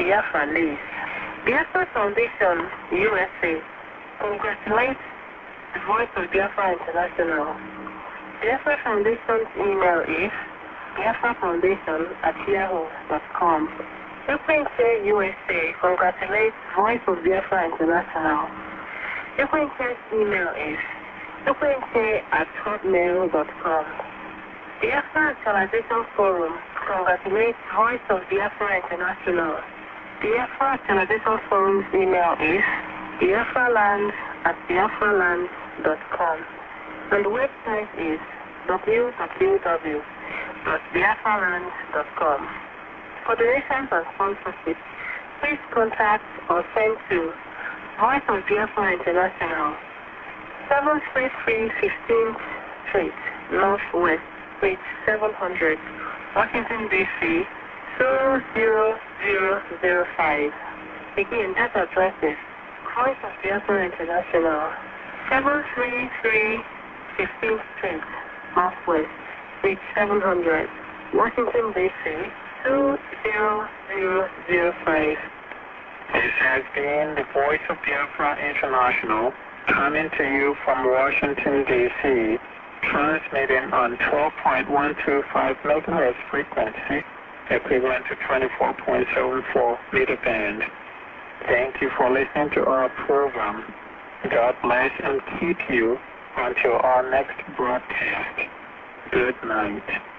Biafra lives. Biafra Foundation, USA, congratulates the Voice of Biafra International. Biafra Foundation's email is biafrafoundation@yahoo.com. Equinche USA congratulates Voice of Biafra International. Equinche's email is equinche@hotmail.com. Biafra Actualization Forum congratulates Voice of Biafra International. Biafra Actualization Forum's email is biafraland@biafraland.com. And the website is www.biafraland.com. For donations and sponsorship, please contact or send to Voice of Biafra International, 733 15th Street, Northwest, Suite 700, Washington, D.C. 20005. Again, that address is Voice of Biafra International, 733 15th Street, Northwest, Suite 700, Washington, D.C. 20005. This has been the Voice of Biafra International, coming to you from Washington, D.C., transmitting on 12.125 megahertz frequency, equivalent to 24.74 meter band. Thank you for listening to our program. God bless and keep you until our next broadcast. Good night.